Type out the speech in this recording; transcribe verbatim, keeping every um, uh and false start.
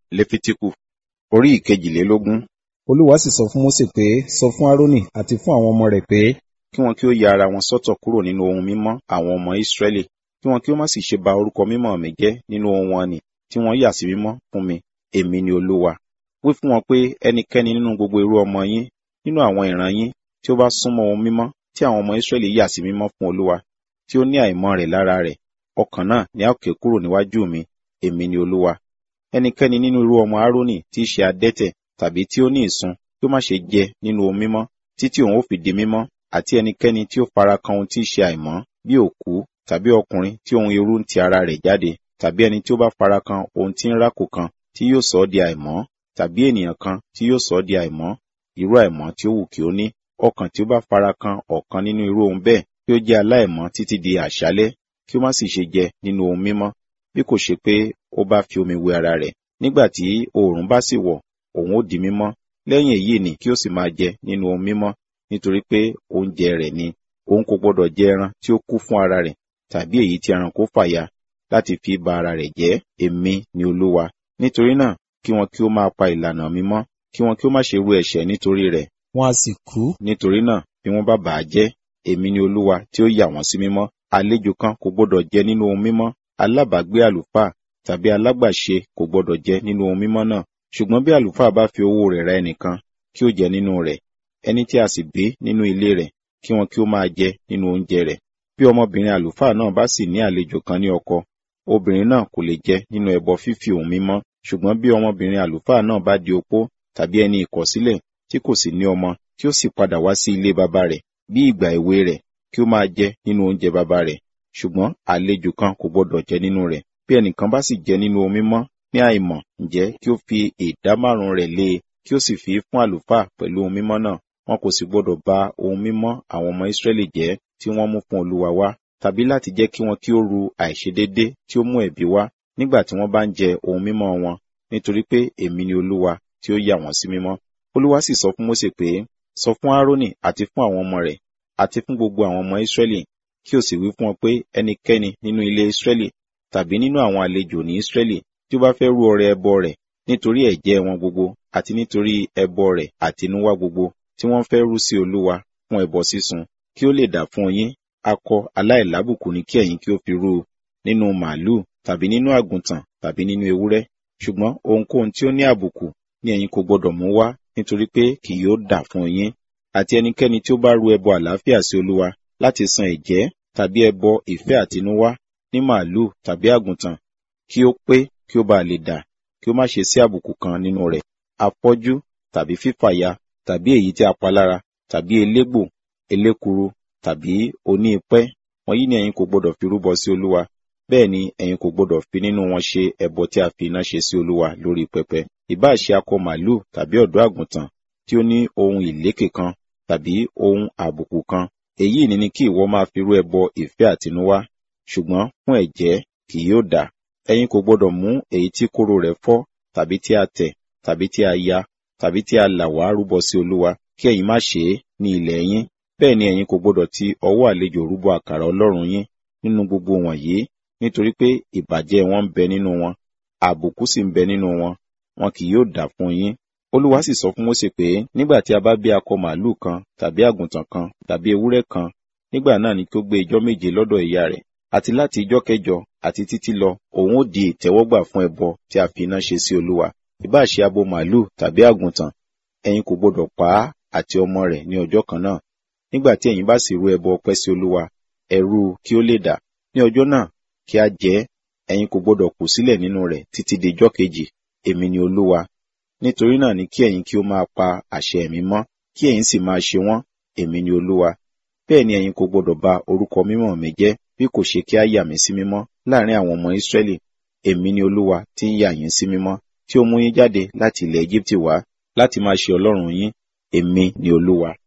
Léfítíkù orí ìkejìlélógún. Olúwa sì sọ fún Mósè pé, sọ fún Árónì àti fún àwọn ọmọ rẹ̀ pé, kí wọn kí ó ya ara wọn sọ́tọ̀ kúrò nínú ohun mímọ́ àwọn ọmọ Ísírẹ́lì, kí wọn kí ó má sì ṣe ba orúkọ mímọ́ mi jẹ́ nínú ohun wọn nì tí wọ́n yà sí mímọ́ fún mi. Èmi ni Olúwa. Wí fún wọn pé ẹnikẹ́ni nínú gbogbo irú ọmọ yín, nínú àwọn ìran yín, tí ó bá súnmọ́ ohun mímọ́ tí àwọn ọmọ Ísírẹ́lì yà sí mímọ́ fún Olúwa, tí ó ní àìmọ́ rẹ̀ lára rẹ̀, ọkàn náà ni a ó ké kúrò níwájú mi. Èmi ni Olúwa. Ẹnikẹ́ni nínú irú ọmọ Árónì tí í ṣe adẹ́tẹ̀ tàbí tí ó ní ìsun, kí ó má ṣe jẹ nínú ohun mímọ́ títí òun ó fi di mímọ́, àti ẹnikẹ́ni tí ó fara kan ohun tí í ṣe àìmọ́, bí òkú, tàbí ọkùnrin tí ohun irú ń ti ara rẹ̀ jáde, tàbí ẹni tí ó bá fara kan ohun tí ń rákò kan tí yóò sọ ọ́ di àìmọ́, tàbí ènìyàn kan tí yóò sọ ọ́ di àìmọ́, irú àìmọ́ tí ó wù kí ó ní. Ọkàn tí ó bá fara kan ọ̀kan nínú irú ohun bẹ́ẹ̀, kí ó jẹ́ aláìmọ́ títí di àṣálẹ́, kí ó má sì ṣe jẹ nínú ohun mímọ́, bí kò ṣe pé ó bá fi omi wẹ ara rẹ̀. Nígbà tí oòrùn bá sì wọ̀, òun ó di mímọ́. Lẹ́yìn èyí ni kí ó sì máa jẹ nínú ohun mímọ́, nítorí pé oúnjẹ rẹ̀ ni. Òun kò gbọdọ̀ jẹ ẹran tí ó kú fún ara rẹ̀, tàbí èyí tí ẹranko fàya láti fi ba ara rẹ̀ jẹ́. Èmi ni Olúwa. Nítorí náà, kí wọn kí ó máa pa ìlànà mi mọ́, kí wọn kí ó má ṣe rú ẹ̀ṣẹ̀ nítorí rẹ̀. wọn a sì kú. Nítorí náà, bí wọ́n bá bà á jẹ́, èmi ni Olúwa tí ó yà wọ́n sí mímọ́. Àlejò kan kò gbọdọ̀ jẹ nínú ohun mímọ́, alábàágbé àlùfáà tàbí alágbàṣe kò gbọdọ̀ jẹ nínú ohun mímọ́ náà. Ṣùgbọ́n bí àlùfáà bá fi owó rẹ̀ ra ẹnìkan, kí ó jẹ nínú rẹ̀. Ẹni tí a sì bí nínú ilé rẹ̀, kí wọn kí ó máa jẹ nínú oúnjẹ rẹ̀. Bí ọmọbìnrin àlùfáà náà bá sì ní àlejò kan ní ọkọ, obìnrin náà kò lè jẹ nínú ẹbọ fífi ohun mímọ́. Ṣùgbọ́n bí ọmọbìnrin àlùfáà náà bá di opó tàbí ẹni ìkọ̀sílẹ̀ tí kò sì ní ọmọ, tí ó sì padà wá sí ilé baba rẹ̀ bí ìgbà èwe rẹ̀, kí ó máa jẹ nínú oúnjẹ baba rẹ̀. Ṣùgbọ́n àlejò kan kò gbọdọ̀ jẹ nínú rẹ̀. Bí ẹnìkan bá sì jẹ nínú ohun mímọ́ ní àìmọ̀, ǹjẹ́ kí ó fi ìdá márùn-ún rẹ̀ lé e, kí ó sì fi fún àlùfáà pẹ̀lú ohun mímọ́ náà. Wọn kò sì gbọdọ̀ ba ohun mímọ́ àwọn ọmọ Ísírẹ́lì jẹ́ tí wọ́n mú fún Olúwa wá, tàbí láti jẹ́ kí wọn kí ó ru àìṣedéédé tí ó mú ẹ̀bi wá nígbà tí wọ́n bá ń jẹ ohun mímọ́ wọn, nítorí pé èmi ni Olúwa tí ó yà wọ́n sí mímọ́. Olúwa sì sọ fún Mósè pé, sọ fún Árónì àti fún àwọn ọmọ rẹ̀ àti fún gbogbo àwọn ọmọ Ísírẹ́lì, kí o sì wí fún wọn pé ẹnikẹ́ni nínú ilé Ísírẹ́lì tàbí nínú àwọn àlejò ní Ísírẹ́lì tí ó bá fẹ́ rú ọrẹ ẹbọ rẹ̀ nítorí ẹ̀jẹ́ wọn gbogbo àti nítorí ẹbọ rẹ̀ àtinúwá gbogbo tí wọ́n fẹ́ rú sí Olúwa fún ẹbọ sísun, kí ó lè dà fún yín, akọ aláìlábùkù ni kí ẹ̀yin kí ó fi rú nínú màlúù tàbí nínú àgùntàn tàbí nínú ewúrẹ́. Ṣùgbọ́n ohunkóhun tí ó ní àbùkù ni ẹ̀yin kò gbọdọ̀ mú wá, nítorí pé kì yóò dà fún yín. Àti ẹnikẹ́ni tí ó bá rú ẹbọ àlàáfíà sí Olúwa láti san ẹ̀jẹ́ tàbí ẹbọ ìfẹ́ àtinúwá ní màlúù tàbí àgùntàn, kí ó pé kí ó bá lè dà, kí ó má ṣe sí àbùkù kan nínú rẹ̀, afọ́jú tàbí fífàya tàbí èyí tí a pa lára tàbí elégbò, elékuru tàbí oní ipẹ́, wọ̀nyí ni ẹ̀yin kò gbọdọ̀ fi rúbọ sí Olúwa. Bẹ́ẹ̀ ni ẹ̀yin kò gbọdọ̀ fi nínú wọn ṣe ẹbọ tí a fi iná ṣe sí Olúwa lórí pẹpẹ. Ìbá ṣe akọ màlúù tàbí ọ̀dọ́ àgùntàn tí ó ní ohun ìlékè kan tàbí ohun àbùkù kan, èyí ni ni kí ìwọ máa fi rú ẹbọ ìfẹ́ àtinúwá. Ṣùgbọ́n fún ẹ̀jẹ́ kì yóò dà. Ẹ̀yin kò gbọdọ̀ mú èyí tí kóró rẹ̀ fọ́ tàbí tí a tẹ̀ tàbí tí a ya tàbí tí a là wá rúbọ sí Olúwa, kí ẹ̀yin má ṣe é ní ilẹ̀ yín. Bẹ́ẹ̀ ni ẹ̀yin kò gbọdọ̀ ti ọwọ́ àlejò rúbọ àkàrà Ọlọ́run yín nínú gbogbo wọ̀nyí, nítorí pé ìbàjẹ́ wọn ń bẹ nínú wọn, àbùkù sì ń bẹ nínú wọn, wọn kì yóò dà fún yín. Olúwa sì sọ fún Mósè pé, nígbà tí a bá bí akọ màlúù kan tàbí àgùntàn kan tàbí ewúrẹ́ kan, nígbà náà ni kí ó gbé ijọ́ méje lọ́dọ̀ ìyá rẹ̀, àti láti ijọ́ kẹjọ àti títí lọ, òun ó di ìtẹ́wọ́gbà fún ẹbọ tí a fi iná ṣe sí Olúwa. Ìbá ṣe abo màlúù tàbí àgùntàn, ẹ̀yin kò gbọdọ̀ pa á àti ọmọ rẹ̀ ní ọjọ́ kan náà. Nígbà tí ẹ̀yin bá sì rú ẹbọ ọpẹ́ sí Olúwa, ẹ rú kí ó lè dà. Ní ọjọ́ náà kí a jẹ ẹ́, ẹ̀yin kò gbọdọ̀ kù sílẹ̀ nínú rẹ̀ títí di ijọ́ kejì. Èmi ni Olúwa. Nítorí náà ni kí ẹ̀yin kí ó máa pa àṣẹ mi mọ́, kí ẹ̀yin sì máa ṣe wọ́n. Èmi ni Olúwa. Bẹ́ẹ̀ ni ẹ̀yin kò gbọdọ̀ ba orúkọ mímọ́ mi jẹ́, bí kò ṣe kí a yà mí sí mímọ́ láàrin àwọn ọmọ Ísírẹ́lì. Èmi ni Olúwa tí ń yà yín sí mímọ́, tí ó mú yín jáde láti ilẹ̀ Égíptì wá láti máa ṣe Ọlọ́run yín. Èmi ni Olúwa.